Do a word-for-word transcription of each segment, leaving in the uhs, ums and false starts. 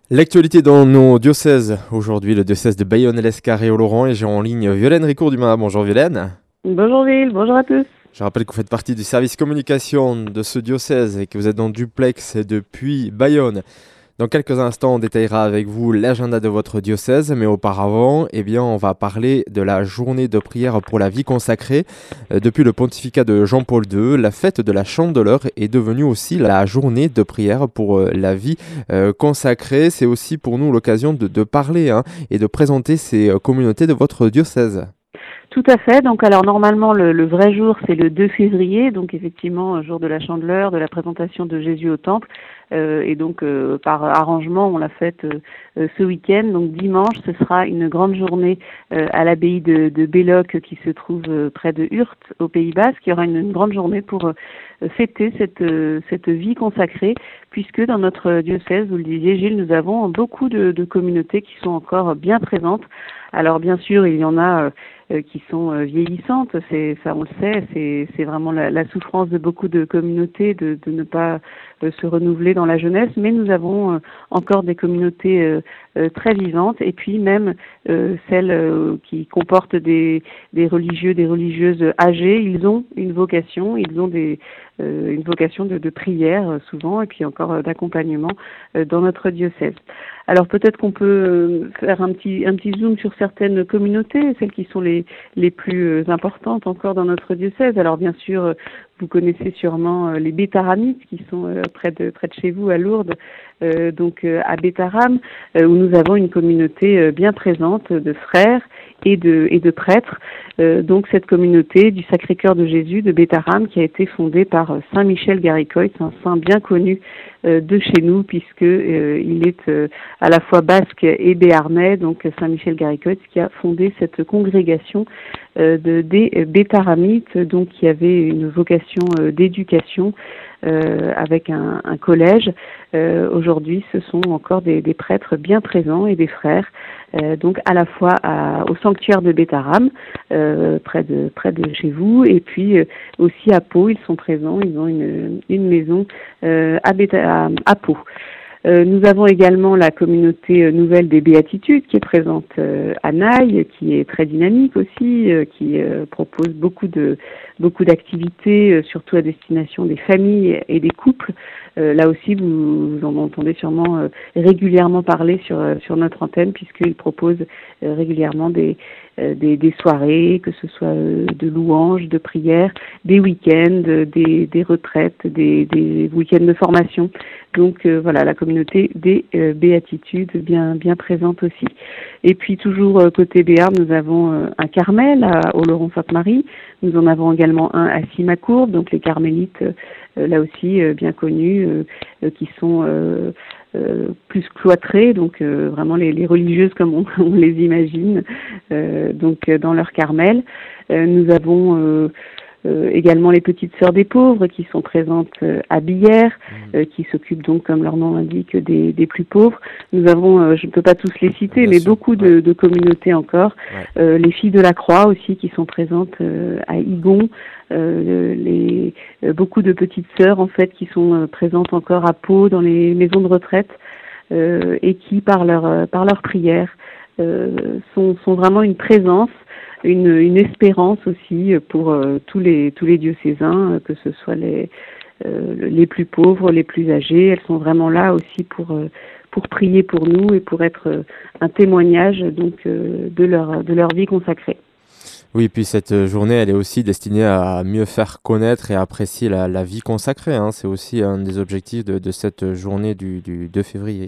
L'actualité dans nos diocèses. Aujourd'hui, le diocèse de Bayonne, l'Escarré au Laurent, et j'ai en ligne Violaine Ricourt-Dumas. Bonjour Violaine. Bonjour Ville, bonjour à tous. Je rappelle que vous faites partie du service communication de ce diocèse et que vous êtes dans duplex depuis Bayonne. Dans quelques instants, on détaillera avec vous l'agenda de votre diocèse, mais auparavant, eh bien, on va parler de la journée de prière pour la vie consacrée. Euh, Depuis le pontificat de Jean-Paul deux, la fête de la Chandeleur est devenue aussi la journée de prière pour euh, la vie euh, consacrée. C'est aussi pour nous l'occasion de, de parler hein, et de présenter ces euh, communautés de votre diocèse. Tout à fait. Donc, alors normalement, le, le vrai jour, c'est le deux février, donc effectivement, jour de la Chandeleur, de la présentation de Jésus au Temple. Euh, et donc, euh, par arrangement, on l'a faite euh, euh, ce week-end. Donc, dimanche, ce sera une grande journée euh, à l'abbaye de, de Belloc, qui se trouve euh, près de Hurt, au Pays Basque. Il y aura une, une grande journée pour euh, fêter cette, euh, cette vie consacrée, puisque dans notre diocèse, vous le disiez, Gilles, nous avons beaucoup de, de communautés qui sont encore bien présentes. Alors, bien sûr, il y en a euh, qui sont euh, vieillissantes, c'est ça on le sait, c'est c'est vraiment la, la souffrance de beaucoup de communautés de, de ne pas euh, se renouveler dans la jeunesse, mais nous avons euh, encore des communautés euh, euh, très vivantes, et puis même euh, celles euh, qui comportent des des religieux, des religieuses âgées, ils ont une vocation, ils ont des euh, une vocation de, de prière euh, souvent, et puis encore euh, d'accompagnement euh, dans notre diocèse. Alors peut-être qu'on peut euh, faire un petit un petit zoom sur certaines communautés, celles qui sont les les plus euh, importantes encore dans notre diocèse. Alors bien sûr, euh, vous connaissez sûrement euh, les Bétaramites qui sont euh, près de près de chez vous à Lourdes, euh, donc euh, à Bétaram, euh, où nous avons une communauté euh, bien présente de frères et de et de prêtres. Euh, donc cette communauté du Sacré-Cœur de Jésus de Bétaram qui a été fondée par euh, Saint Michel Garicoy, un saint bien connu euh, de chez nous puisque euh, il est euh, à la fois basque et béarnais, donc Saint Michel Garicoy qui a fondé cette congrégation euh, de, des Bétaramites, donc qui avait une vocation euh, d'éducation euh, avec un, un collège. Euh, aujourd'hui, ce sont encore des, des prêtres bien présents et des frères, euh, donc à la fois à, au sanctuaire de Bétaram, euh, près de près de chez vous, et puis euh, aussi à Pau, ils sont présents, ils ont une, une maison euh, à, Béta, à, à Pau. Euh, nous avons également la communauté euh, nouvelle des Béatitudes qui est présente euh, à Naï, qui est très dynamique aussi, euh, qui euh, propose beaucoup de beaucoup d'activités, euh, surtout à destination des familles et des couples. Euh, là aussi, vous, vous en entendez sûrement euh, régulièrement parler sur euh, sur notre antenne, puisqu'ils proposent euh, régulièrement des, euh, des des soirées, que ce soit euh, de louanges, de prières, des week-ends, des des retraites, des des week-ends de formation. Donc euh, voilà, la communauté des euh, béatitudes bien bien présente aussi. Et puis toujours euh, côté Béarn, nous avons euh, un Carmel à, au Laurent-Sainte-Marie. Nous en avons également un à Simacourbe, donc les carmélites euh, là aussi euh, bien connus, euh, euh, qui sont euh, euh, plus cloîtrées, donc euh, vraiment les, les religieuses comme on, on les imagine, euh, donc euh, dans leur Carmel. Euh, nous avons euh, Euh, également les petites sœurs des pauvres qui sont présentes euh, à Billère, Mmh. euh, qui s'occupent donc, comme leur nom l'indique, des, des plus pauvres. Nous avons, euh, je ne peux pas tous les citer, Bien mais sûr, beaucoup ouais, de, de communautés encore. ouais. Euh, les filles de la Croix aussi qui sont présentes euh, à Igon. Euh, les, euh, beaucoup de petites sœurs en fait qui sont euh, présentes encore à Pau dans les maisons de retraite euh, et qui par leur euh, par leur prière euh, sont, sont vraiment une présence. Une, une espérance aussi pour euh, tous les tous les diocésains, euh, que ce soit les euh, les plus pauvres, les plus âgés. Elles sont vraiment là aussi pour euh, pour prier pour nous et pour être euh, un témoignage donc euh, de leur de leur vie consacrée. Oui, puis cette euh, journée, elle est aussi destinée à mieux faire connaître et apprécier la, la vie consacrée. Hein. C'est aussi un des objectifs de, de cette journée du, du deux février.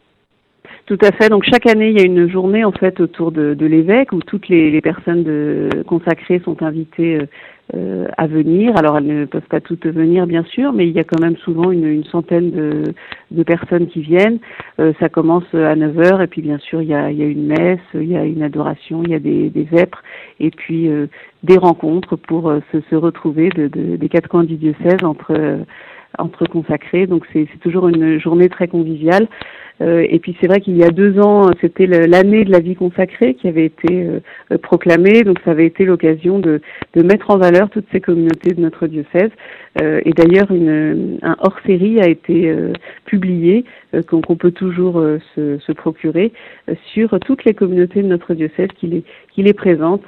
Tout à fait. Donc chaque année, il y a une journée en fait autour de, de l'évêque où toutes les, les personnes de, consacrées sont invitées euh, euh, à venir. Alors elles ne peuvent pas toutes venir bien sûr, mais il y a quand même souvent une, une centaine de, de personnes qui viennent. Euh, ça commence à neuf heures et puis bien sûr il y a, il y a une messe, il y a une adoration, il y a des, des vêpres et puis euh, des rencontres pour euh, se, se retrouver de, de, des quatre coins du diocèse entre euh, entre consacrés. Donc c'est, c'est toujours une journée très conviviale. Euh, et puis c'est vrai qu'il y a deux ans, c'était le, l'année de la vie consacrée qui avait été euh, proclamée, donc ça avait été l'occasion de, de mettre en valeur toutes ces communautés de notre diocèse. Euh, et d'ailleurs, une, un hors-série a été euh, publié, euh, qu'on, qu'on peut toujours euh, se, se procurer, euh, sur toutes les communautés de notre diocèse qui les, qui les présentent,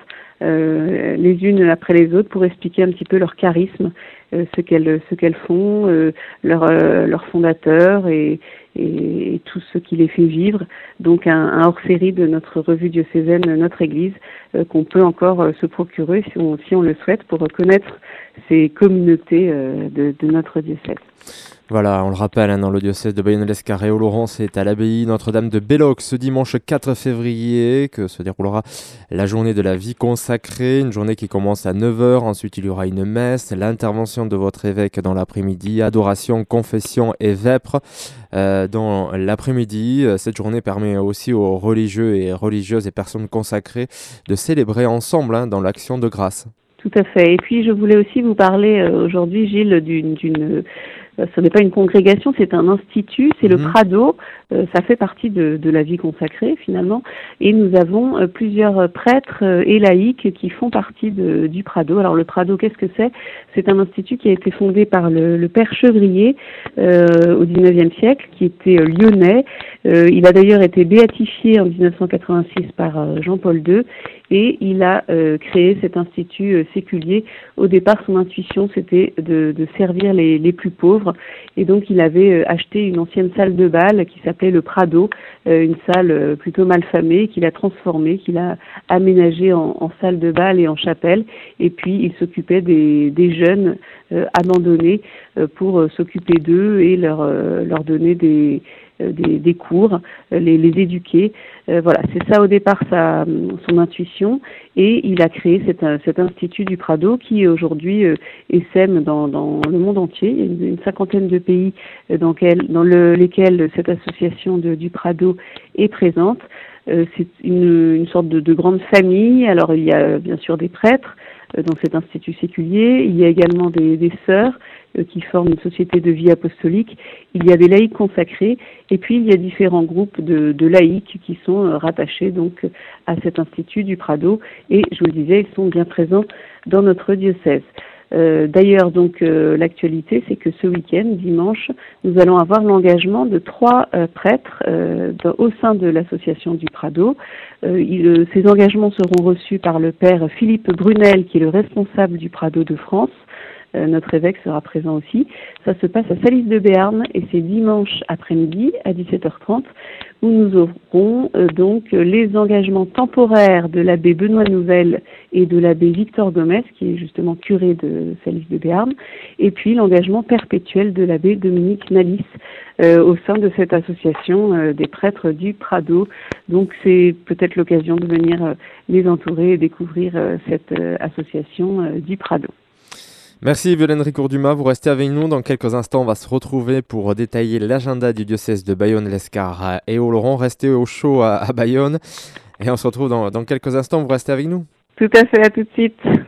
euh, les unes après les autres, pour expliquer un petit peu leur charisme, euh, ce qu'elles, ce qu'elles font, euh, leur, euh, leur fondateur et, et, et tout ce qui les fait vivre. Donc un, un hors-série de notre revue diocésaine, notre Église, euh, qu'on peut encore euh, se procurer si on, si on le souhaite, pour connaître ces communautés euh, de, de notre diocèse. Voilà, on le rappelle, hein, dans le diocèse de Bayonne-Lescar et Oloron, c'est à l'abbaye Notre-Dame de Belloc ce dimanche quatre février que se déroulera la journée de la vie consacrée, une journée qui commence à neuf heures, ensuite il y aura une messe, l'intervention de votre évêque dans l'après-midi, adoration, confession et vêpres euh, dans l'après-midi. Cette journée permet aussi aux religieux et religieuses et personnes consacrées de célébrer ensemble hein, dans l'action de grâce. Tout à fait. Et puis je voulais aussi vous parler euh, aujourd'hui, Gilles, d'une, d'une euh, ce n'est pas une congrégation, c'est un institut, c'est mmh. le Prado. Euh, ça fait partie de, de la vie consacrée finalement. Et nous avons euh, plusieurs prêtres euh, et laïcs qui font partie de, du Prado. Alors le Prado, qu'est-ce que c'est ? C'est un institut qui a été fondé par le, le père Chevrier euh, au dix-neuvième siècle, qui était euh, lyonnais. Euh, il a d'ailleurs été béatifié en dix-neuf cent quatre-vingt-six par euh, Jean-Paul deux. Et il a euh, créé cet institut euh, séculier. Au départ, son intuition, c'était de, de servir les, les plus pauvres. Et donc, il avait euh, acheté une ancienne salle de bal qui s'appelait le Prado, euh, une salle euh, plutôt mal famée, qu'il a transformée, qu'il a aménagée en, en salle de bal et en chapelle. Et puis, il s'occupait des, des jeunes euh, abandonnés euh, pour euh, s'occuper d'eux et leur, euh, leur donner des... Des, des cours, les, les éduquer. Euh, voilà, c'est ça au départ sa, son intuition, et il a créé cet, cet institut du Prado qui aujourd'hui euh, essaime dans, dans le monde entier. Il y a une, une cinquantaine de pays dans, quel, dans le, lesquels cette association de, du Prado est présente. Euh, c'est une, une sorte de, de grande famille. Alors il y a bien sûr des prêtres euh, dans cet institut séculier, il y a également des, des sœurs euh, qui forment une société de vie apostolique, il y a des laïcs consacrés, et puis il y a différents groupes de, de laïcs qui sont euh, rattachés donc à cet institut du Prado, et je vous le disais, ils sont bien présents dans notre diocèse. Euh, d'ailleurs, donc euh, l'actualité, c'est que ce week-end, dimanche, nous allons avoir l'engagement de trois euh, prêtres euh, dans, au sein de l'association du Prado. Euh, il, ces engagements seront reçus par le père Philippe Brunel, qui est le responsable du Prado de France. Euh, notre évêque sera présent aussi. Ça se passe à Salis de Béarn et c'est dimanche après-midi à dix-sept heures trente où nous aurons euh, donc les engagements temporaires de l'abbé Benoît Nouvel et de l'abbé Victor Gomez, qui est justement curé de Salis de Béarn, et puis l'engagement perpétuel de l'abbé Dominique Nalis euh, au sein de cette association euh, des prêtres du Prado. Donc c'est peut-être l'occasion de venir euh, les entourer et découvrir euh, cette euh, association euh, du Prado. Merci Violaine Ricourt-Dumas, vous restez avec nous. Dans quelques instants, on va se retrouver pour détailler l'agenda du diocèse de Bayonne-Lescar et Oloron. Restez au chaud à, à Bayonne et on se retrouve dans, dans quelques instants. Vous restez avec nous. Tout à fait, à tout de suite.